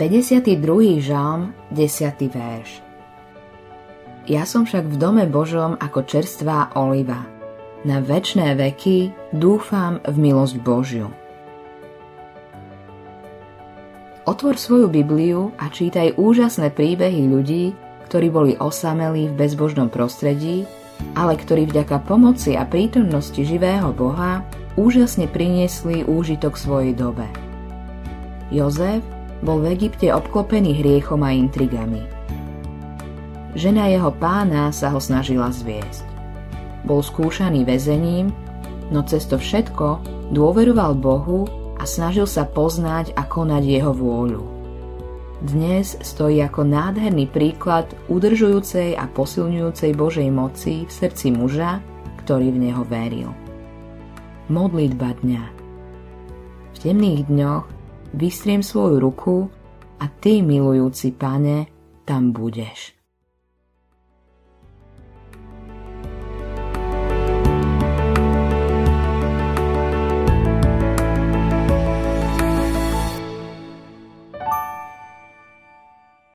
52. žalm, 10. verš. Ja som však v dome Božom ako čerstvá oliva. Na večné veky dúfam v milosť Božiu. Otvor svoju Bibliu a čítaj úžasné príbehy ľudí, ktorí boli osamelí v bezbožnom prostredí, ale ktorí vďaka pomoci a prítomnosti živého Boha úžasne priniesli úžitok svojej dobe. Jozef bol v Egypte obklopený hriechom a intrigami. Žena jeho pána sa ho snažila zviesť. Bol skúšaný väzením, no cez to všetko dôveroval Bohu a snažil sa poznať a konať jeho vôľu. Dnes stojí ako nádherný príklad udržujúcej a posilňujúcej Božej moci v srdci muža, ktorý v neho veril. Modlitba dňa. V temných dňoch vystriem svoju ruku a ty, milujúci Pane, tam budeš.